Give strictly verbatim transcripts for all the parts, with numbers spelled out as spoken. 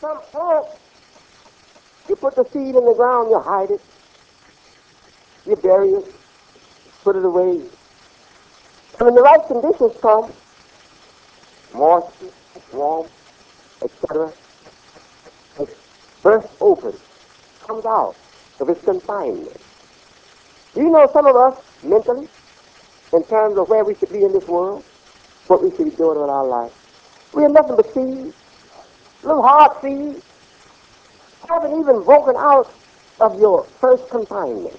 Some plant, you put the seed in the ground, you hide it, you bury it, put it away. And when the right conditions come, moisture, warmth, et cetera, it bursts open, comes out of its confinement. Do you know some of us, mentally, in terms of where we should be in this world, what we should be doing with our life? We have nothing but seeds, little hard seeds, haven't even broken out of your first confinement.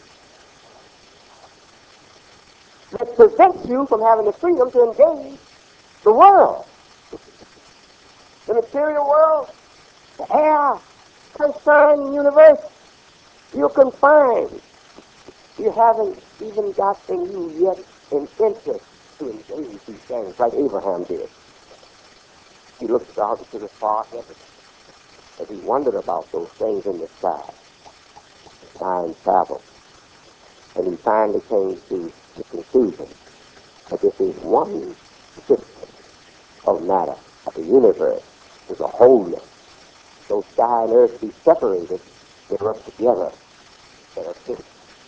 That prevents you from having the freedom to engage the world. The material world, the air, concerned universe, you're confined. You haven't even got in you yet an interest to engage these things like Abraham did. He looked out into the far heavens and he wondered about those things in the sky. Time traveled. And he finally came to the conclusion that this is one system of matter, of the universe, is a wholeness. So sky and earth be separated, they work together in a system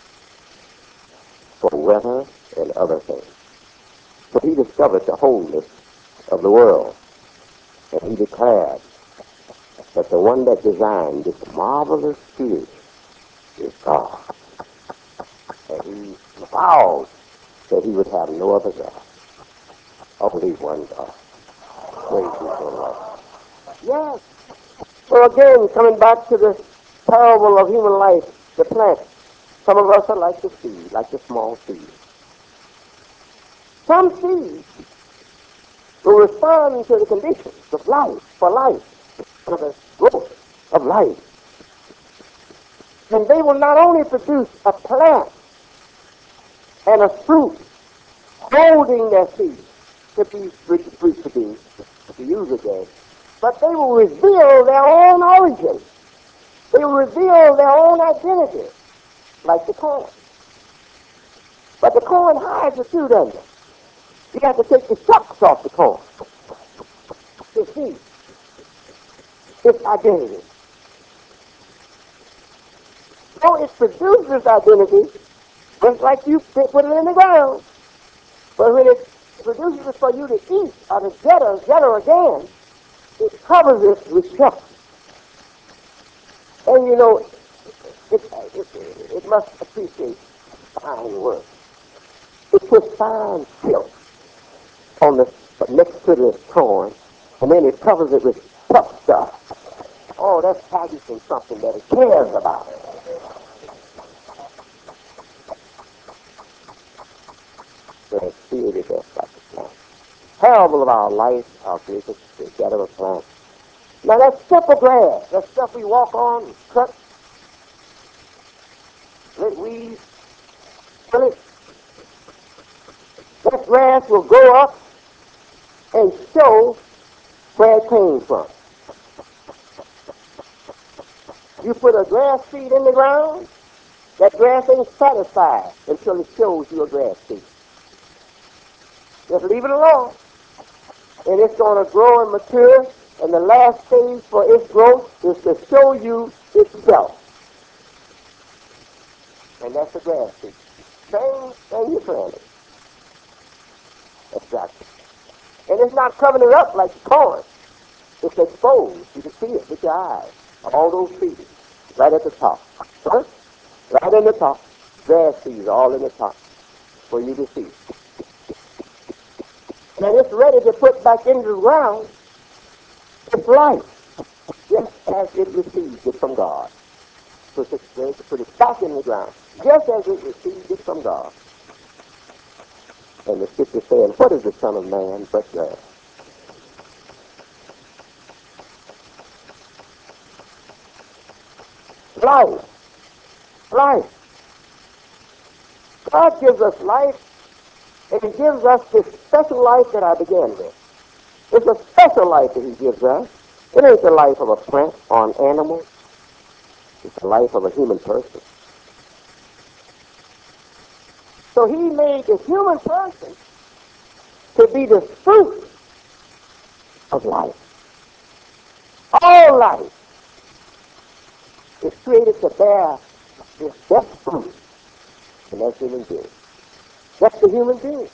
for weather and other things. So he discovered the wholeness of the world, and he declared that the one that designed this marvelous creation is God. And he vowed that he would have no other God, only one God. Praise be to the Lord. Yes. So again, coming back to the parable of human life, the plant, some of us are like the seed, like the small seed. Some seeds will respond to the conditions of life, for life, for the growth of life. And they will not only produce a plant and a fruit holding their seed to be reproduced, to use again, but they will reveal their own origin. They will reveal their own identity, like the corn. But the corn hides the fruit under. You got to take the shucks off the corn to see its identity. So it produces identity just like you put it in the ground. But when it produces it for you to eat or to get or get or again, it covers it with shucks. And you know, it, it, it must appreciate fine work. It puts fine silk on the next to the corn, and then it covers it with tough stuff. Oh, that's packaging something that it cares about. So it's created us like a plant. Parable of our life, our creation, together a plant. Now that's simple grass. That stuff we walk on, cut, let weeds, kill it. That grass will grow up and show where it came from. You put a grass seed in the ground, that grass ain't satisfied until it shows you a grass seed. Just leave it alone. And it's going to grow and mature, and the last stage for its growth is to show you itself. And that's the grass seed. Same thing you planted. Exactly. And it's not covering it up like corn. It's exposed. You can see it with your eyes. All those seeds right at the top. Huh? Right in the top. Grass seeds all in the top for you to see. And it's ready to put back into the ground its life, just as it receives it from God. Put it, put it back in the ground, just as it receives it from God. And the scripture saying, what is the Son of Man but grass? Life. Life. God gives us life, and he gives us this special life that I began with. It's a special life that he gives us. It ain't the life of a plant or an animal. It's the life of a human person. So he made the human person to be the fruit of life. All life is created to bear this best fruit, and that's human being. That's the human being.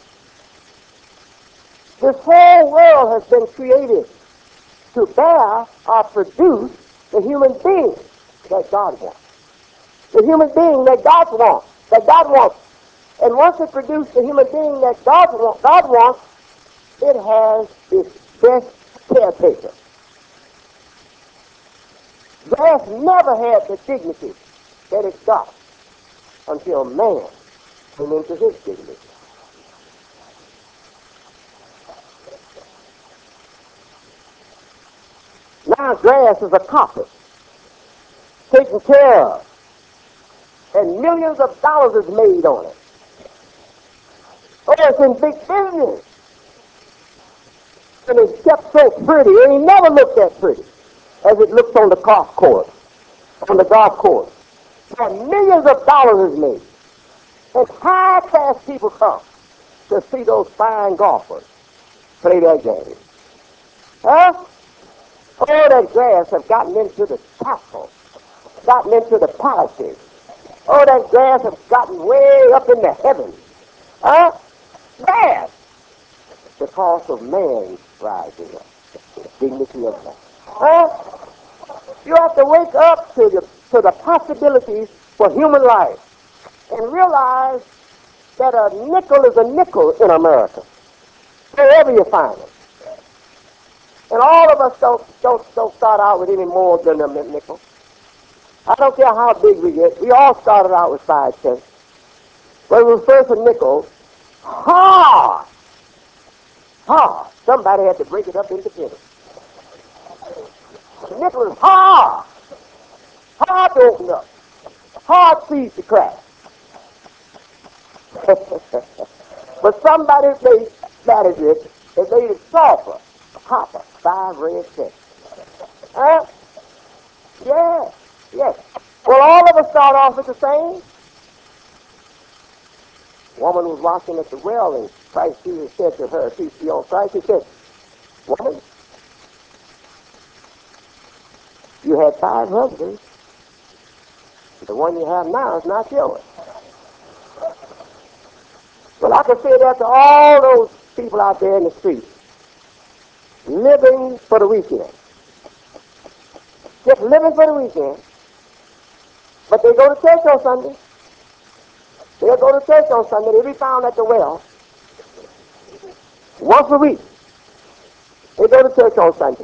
This whole world has been created to bear or produce the human being that God wants. The human being that God wants, that God wants. And once it produces the human being that God, want, God wants, it has its best caretaker. Grass never had the dignity that it got until man came into his dignity. Now grass is a carpet, taken care of, and millions of dollars is made on it. Oh, it's in big business. And it's kept so pretty, and he never looked that pretty as it looks on the golf course, on the golf course. And millions of dollars is made. And high-class people come to see those fine golfers play their game. Huh? Oh, that grass have gotten into the castle, gotten into the palaces. Oh, that grass has gotten way up in the heavens. Huh? Grass. Because of man rising up, the dignity of man. Huh? You have to wake up to the, to the possibilities for human life and realize that a nickel is a nickel in America, wherever you find it. And all of us don't, don't, don't start out with any more than a nickel. I don't care how big we get. We all started out with five cents. When it was first a nickel, hard, hard. Somebody had to break it up into pennies. The nickel is hard, hard to open up, hard seeds to crack. But somebody made managed it and made it softer, copper, five red cents. Huh? Yeah, yes. Well, all of us start off with the same. Woman was washing at the well, and Christ Jesus said to her, peace be on Christ, he said, woman, you had five husbands. The one you have now is not yours. Well, I can say that to all those people out there in the street, living for the weekend. Just living for the weekend. But they go to church on Sunday. They'll go to church on Sunday. They'll be found at the well once a week. They go to church on Sunday.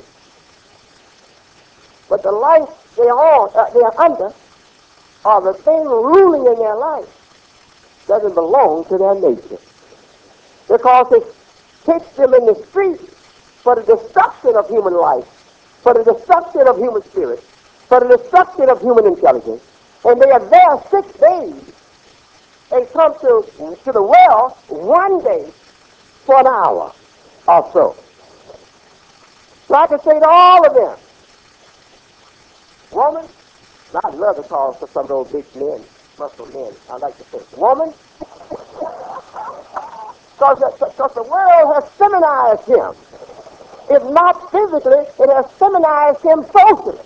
But the life they're on, uh, they're under, or the thing ruling in their life, doesn't belong to their nature. Because it takes them in the street for the destruction of human life, for the destruction of human spirit, for the destruction of human intelligence. And they are there six days and come to, to the well one day for an hour or so. So I can say to all of them, woman, I'd love to call for some of those big men, muscle men, I'd like to say, woman, because the, the world has feminized him. If not physically, it has feminized him socially.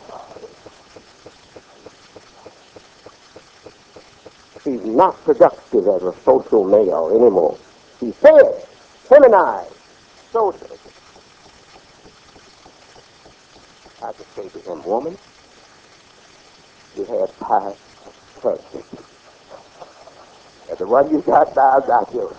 He's not productive as a social male anymore. He's fed, feminized, socially. I could say to him, woman, you had five husbands. And the one you got now is not yours.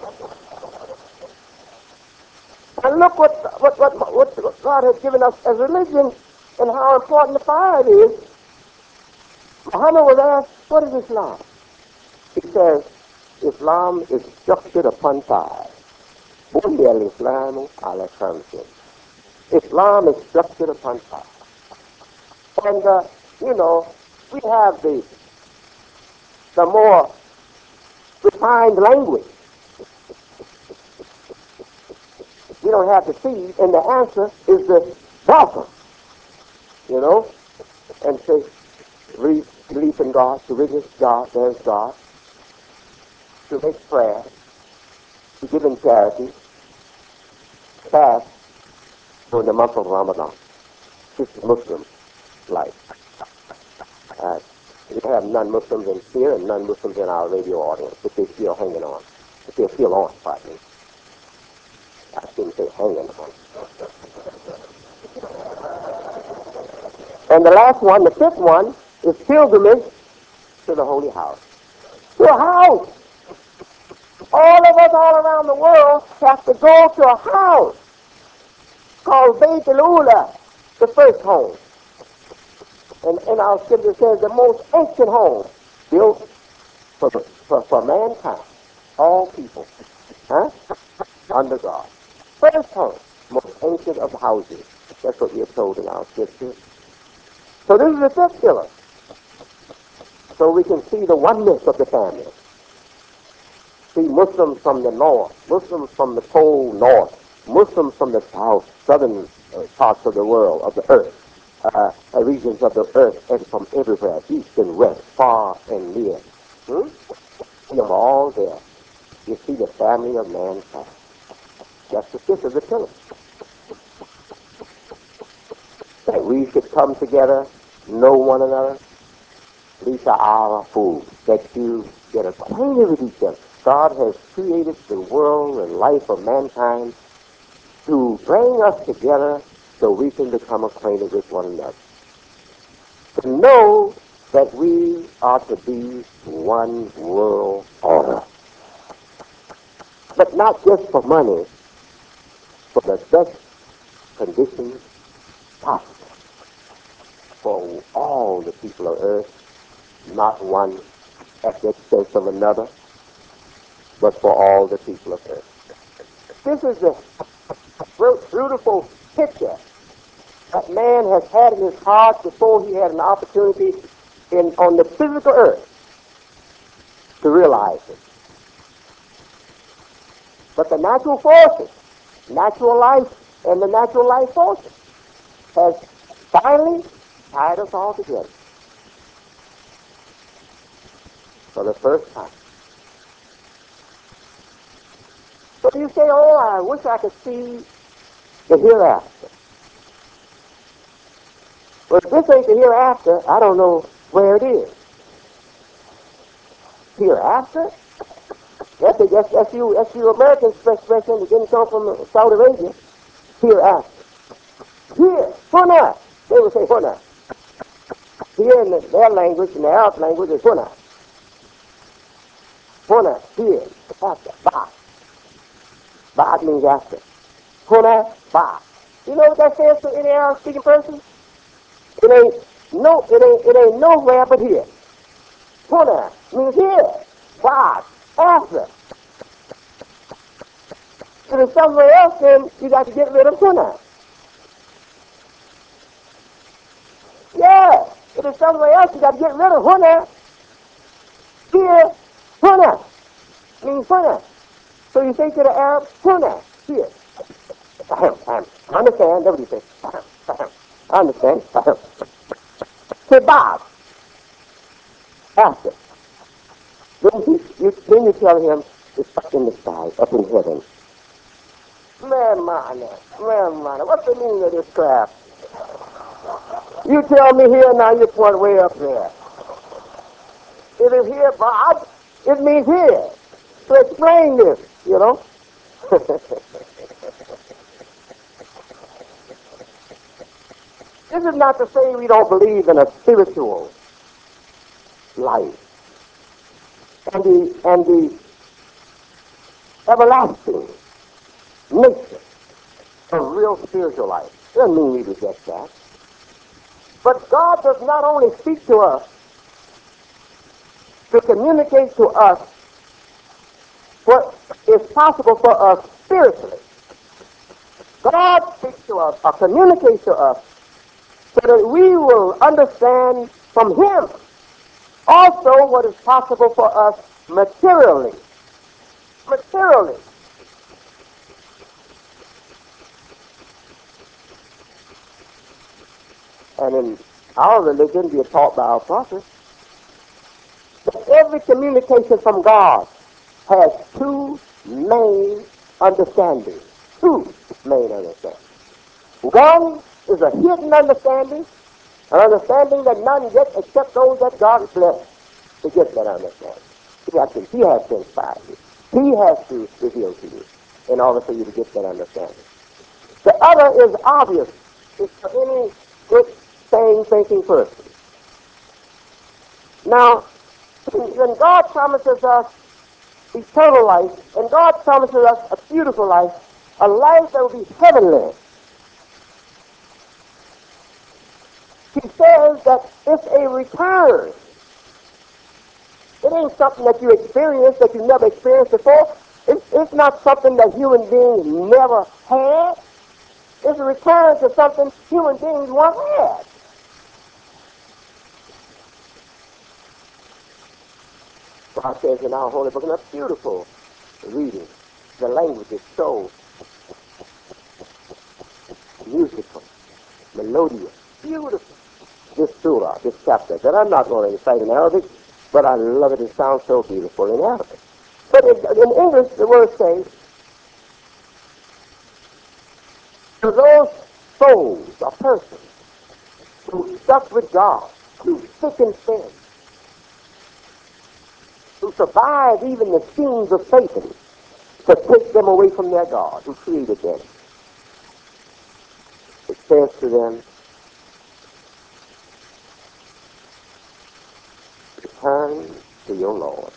And look what, what, what, what God has given us as religion and how important the fire is. Muhammad was asked, what is Islam? He says, Islam is structured upon five. Bunya al-Islamu ala khamsin. Islam is structured upon five. And, uh, you know, we have the, the more refined language. We don't have the seed, and the answer is the welcome. You know, and say, belief in God, to witness God, there's God, to make prayer, to give in charity, fast during the month of Ramadan. This is Muslim life. Uh, we have non-Muslims in here and non-Muslims in our radio audience, but they're still hanging on. But they're still on, pardon me. I shouldn't say hanging on. And the last one, the fifth one, is pilgrimage to the holy house. To a house. All of us all around the world have to go to a house called Beit el-Ula, the first home. And, and our scripture says the most ancient home built for, for, for mankind, all people, huh? Under God. First home, most ancient of houses. That's what we are told in our scripture. So this is the fifth pillar. So we can see the oneness of the family. See Muslims from the north, Muslims from the cold north, Muslims from the south, southern uh, parts of the world, of the earth, uh, uh, regions of the earth, and from everywhere, east and west, far and near. Hmm? See them all there. You see the family of mankind. That's the fifth of the pillar. That we should come together, know one another. These are our fools, that you get acquainted with each other. God has created the world and life of mankind to bring us together so we can become acquainted with one another. To know that we are to be one world order. But not just for money, for the best conditions possible for all the people of earth, not one at the expense of another, but for all the people of earth. This is the beautiful picture that man has had in his heart before he had an opportunity in, on the physical earth to realize it. But the natural forces, natural life, and the natural life forces has finally tied us all together for the first time. So you say, oh, I wish I could see the hereafter. Well, if this ain't the hereafter, I don't know where it is. Hereafter? That's, a, that's, that's, you, that's you American expression that didn't come from Saudi Arabia. Hereafter. Here, huna. They would say huna. Here in the, their language, in the Arab language, is huna. Huna, here, after, ba. Ba means after. Huna, ba. You know what that says to any Arab speaking person? It ain't no, it ain't, it ain't nowhere but here. Huna means here. Ba, after. If it's somewhere else, then you got to get rid of huna. Yeah, if it's somewhere else, you got to get rid of huna. Here, huna means huna. So you say to the Arab, huna, here. Ahem, ahem. I understand, that's what you say. Ahem, ahem. I understand. Ahem. Say Bob. After. Then you, you, then you tell him, it's up in the sky, up in heaven. Man, man, man, man, what's the meaning of this crap? You tell me here, now you point way up there. If it's here, Bob, it means here. So explain this, you know. This is not to say we don't believe in a spiritual life and the, and the everlasting nature of real spiritual life. Doesn't mean we reject that. But God does not only speak to us to communicate to us what is possible for us spiritually. God speaks to us or communicates to us so that we will understand from Him also what is possible for us materially. Materially. And in our religion, we are taught by our prophets that every communication from God has two main understandings. Two main understandings. One is a hidden understanding, An understanding that none get except those that God bless to get that understanding. He has to, he has to inspire you. He has to reveal to you in order for you to get that understanding. The other is obvious. It's for any good, sane, thinking person. Now, when God promises us eternal life, and God promises us a beautiful life, a life that will be heavenly, He says that it's a return. It ain't something that you experience that you never experienced before. It's, it's not something that human beings never had. It's a return to something human beings once had. God says in our holy book, and that's beautiful reading. The language is so musical, melodious, beautiful. This surah, this chapter, that I'm not going to recite in Arabic, but I love it. It sounds so beautiful in Arabic. But in, in English, the words say, to those souls or persons who stuck with God, who thick and thin, who survived even the schemes of Satan to take them away from their God who created them. It says to them, return to your Lord.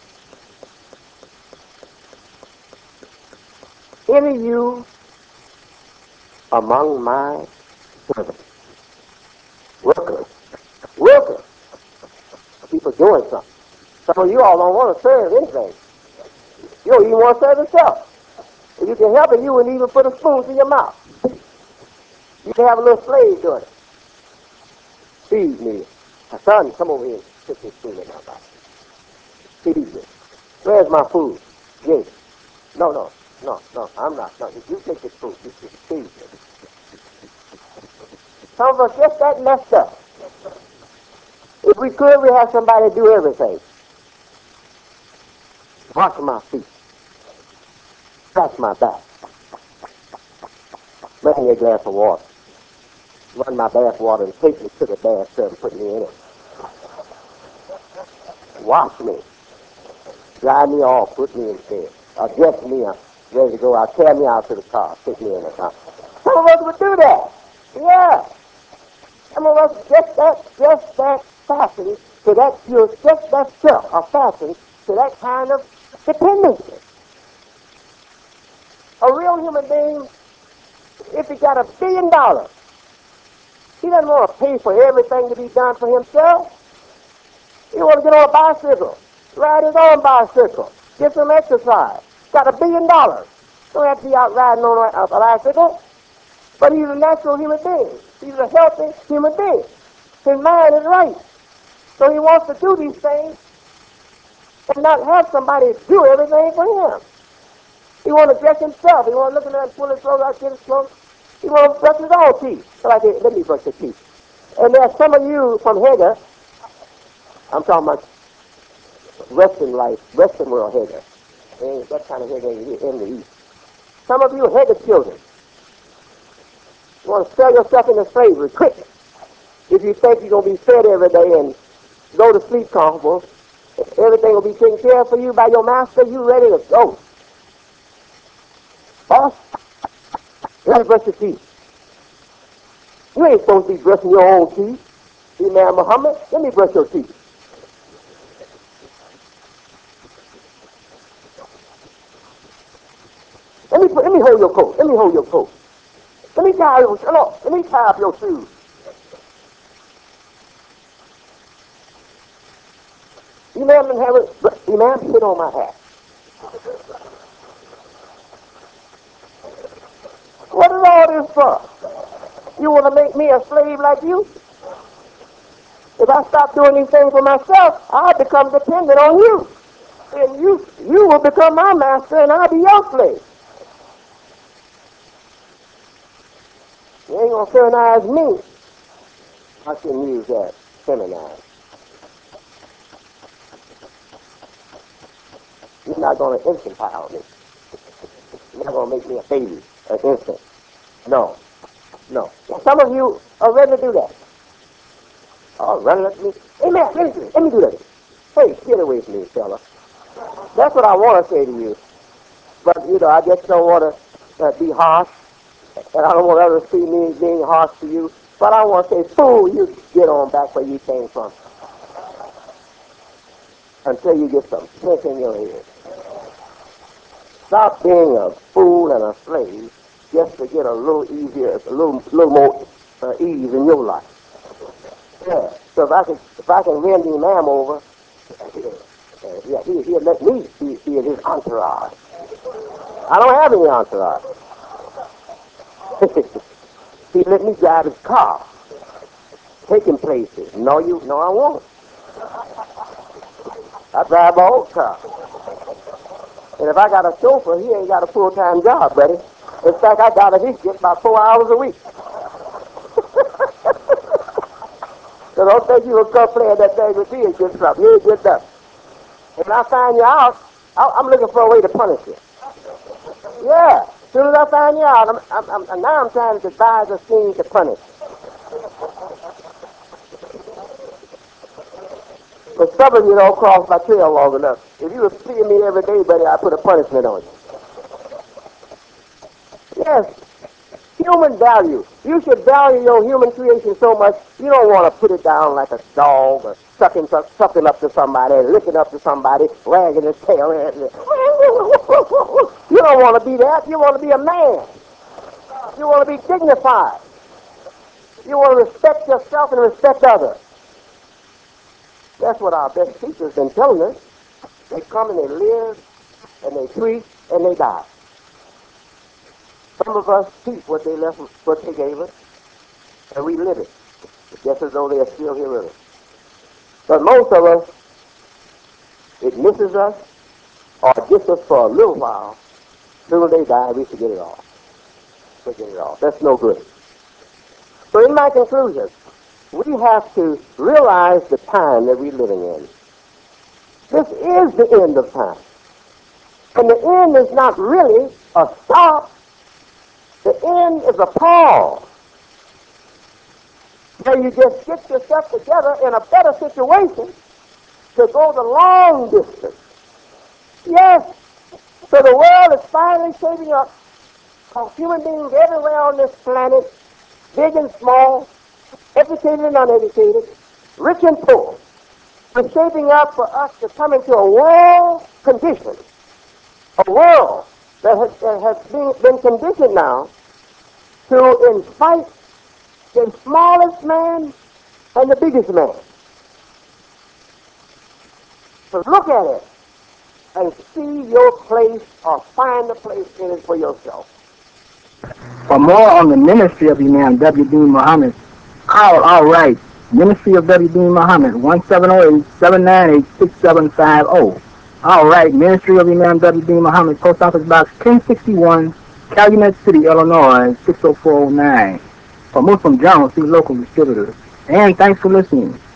Any of you among my servants, workers, workers, people doing something. Some of you all don't want to serve anything. You don't even want to serve yourself. If you can help it, you wouldn't even put a spoon to your mouth. You can have a little slave doing it. Feed me. My son, come over here and put this spoon in my mouth. Feed me. Where's my food? Yes. No, no, no, no, I'm not. No, you take this food. You just feed me. Some of us get that messed up. If we could, we have somebody do everything. Wash my feet. Scratch my back. Bring me a glass of water. Run my bath water and take me to the bathtub and put me in it. Wash me. Dry me off, put me in bed. Or dress me up, ready to go out, carry me out to the car, take me in the car. Some of us would do that. Yeah. Some of us just that, just that fastened to that, you're just that self are fastened to that kind of dependency. A real human being, if he got a billion dollars, he doesn't want to pay for everything to be done for himself. He wants to get on a bicycle, ride his own bicycle, get some exercise. Got a billion dollars. Don't have to be out riding on a, a bicycle. But he's a natural human being. He's a healthy human being. His mind is right. So he wants to do these things and not have somebody do everything for him. He wants to dress himself. He wants to look at that, pull his clothes out, get his clothes. He wants to brush his own teeth. So I said, let me brush your teeth. And there are some of you from Hager, I'm talking about Western life, Western world Hager. Ain't that kind of Hager in the East. Some of you Hager children. You want to sell yourself into slavery quick. If you think you're going to be fed every day and go to sleep comfortable, everything will be taken care of for you by your master, you ready to go. Boss, let me brush your teeth. You ain't supposed to be brushing your own teeth. Imam Muhammad, let me brush your teeth. Let me, let me hold your coat. Let me hold your coat. Let me tie your, no, let me tie up your shoes. Imam didn't have it. Imam, sit on my hat. What is all this for? You want to make me a slave like you? If I stop doing these things for myself, I'll become dependent on you. And you, you will become my master and I'll be your slave. You ain't going to feminize me. I can use that, feminize. You're not going to infantile me. You're not going to make me a baby, an infant. No, no. Some of you are ready to do that. Oh, run up to me. Hey, man, let me, let me do that. Hey, get away from me, fella. That's what I want to say to you. But, you know, I just don't want to uh, be harsh. And I don't want others to see me being harsh to you. But I want to say, fool, you get on back where you came from. Until you get some sense in your head. Stop being a fool and a slave just to get a little easier, a little, little more uh, ease in your life. Yeah. So if I can, if I can win the imam over, uh, yeah, he, he'll let me be, be in his entourage. I don't have any entourage. He let me drive his car, take him places. No, you, no, I won't. I drive my own car. And if I got a chauffeur, he ain't got a full-time job, buddy. In fact, I got him, he gets about four hours a week. So don't think you will come playing that thing with me and get something. You ain't get nothing. And when I find you out, I'm looking for a way to punish you. Yeah. As soon as I find you out, I'm, I'm, I'm, now I'm trying to devise a scheme to punish you. But some of you don't cross my trail long enough. If you were seeing me every day, buddy, I'd put a punishment on you. Yes. Human value. You should value your human creation so much, you don't want to put it down like a dog or sucking, sucking up to somebody, licking up to somebody, wagging his tail. You don't want to be that. You want to be a man. You want to be dignified. You want to respect yourself and respect others. That's what our best teachers have been telling us. They come and they live, and they preach, and they die. Some of us teach what they left, what they gave us, and we live it, just as though they are still here with us. But most of us, it misses us, or gets us for a little while. Soon they die, we forget it all. Forget it all. That's no good. So in my conclusion, we have to realize the time that we're living in. This is the end of time. And the end is not really a stop. The end is a pause. Where you just get yourself together in a better situation to go the long distance. Yes. So the world is finally shaping up. Because human beings everywhere on this planet, big and small, educated and uneducated, rich and poor, are shaping up for us to come into a world condition. A world that has, that has been, been conditioned now to invite the smallest man and the biggest man. So look at it and see your place or find a place in it for yourself. For more on the ministry of Imam W D Muhammad, call all right. Ministry of W D Muhammad, one seven zero eight, seven nine eight, six seven five zero. All right, Ministry of Imam W D Muhammad, Post Office Box ten sixty-one, Calumet City, Illinois, six oh four oh nine. For Muslim Journal, see local distributors. And thanks for listening.